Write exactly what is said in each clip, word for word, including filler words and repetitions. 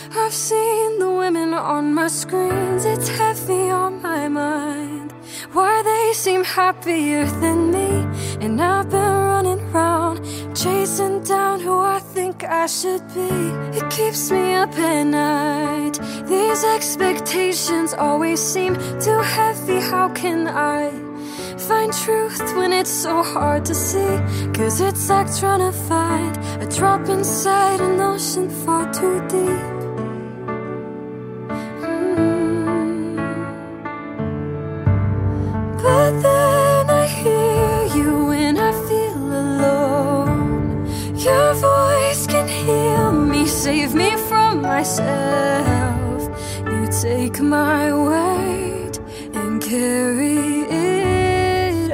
I've seen the women on my screens, it's heavy on my mind. Why they seem happier than me, and I've been running round, chasing down who I think I should be. It keeps me up at night. These expectations always seem too heavy. How can I find truth when it's so hard to see? Cause it's like trying to find a drop inside an ocean far too deep. But then I hear you when I feel alone. Your voice can heal me, save me from myself. You take my weight and carry it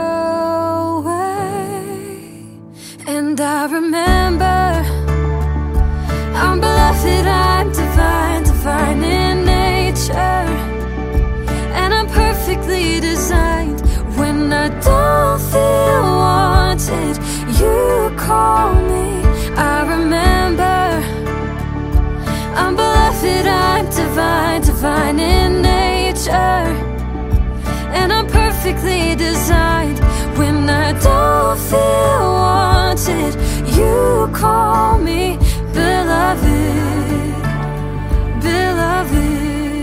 away. And I remember I'm beloved, I'm divine, divine in nature. And I'm perfectly designed. When I don't feel wanted, you call me. I remember I'm beloved, I'm divine, divine in nature. And I'm perfectly designed. When I don't feel wanted, you call me beloved, beloved.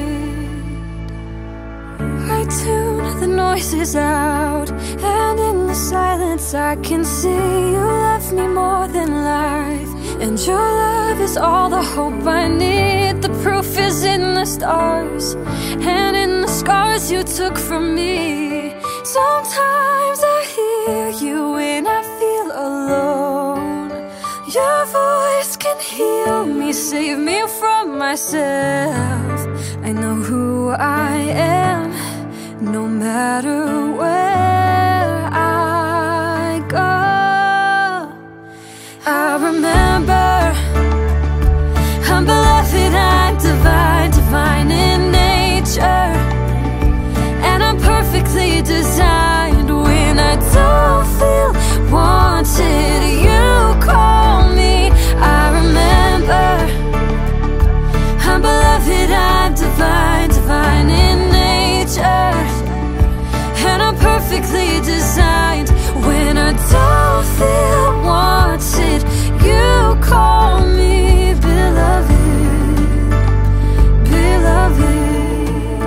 I tune the noises out, and in the silence I can see you love me more than life. And your love is all the hope I need. The proof is in the stars and in the scars you took from me. Sometimes I hear you when I feel alone. Your voice can heal me, save me from myself. I know who I am, no matter where I go. I remember I'm beloved, I'm divine, divine in nature. And I'm perfectly designed. When I don't feel wanted, you call me. I remember I'm beloved, I'm divine, divine in nature. And I'm perfectly designed. When I don't feel wanted, you call me beloved, beloved.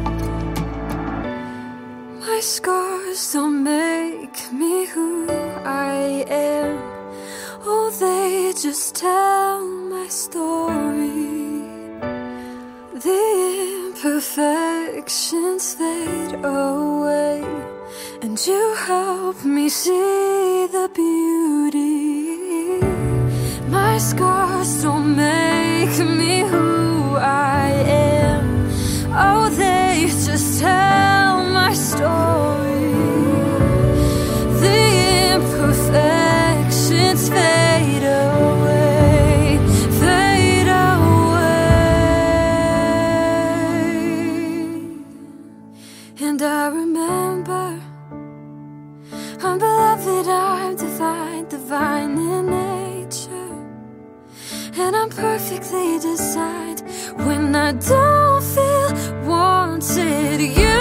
My scars don't make me who I am. Oh, they just tell my story. The imperfections fade away, and you help me see the beauty. My scars don't make me who I am. Oh, they just tell my story. The imperfections fade away, fade away. And I remember I'm beloved, I'm divine, divine in nature. And I'm perfectly designed. When I don't feel wanted, you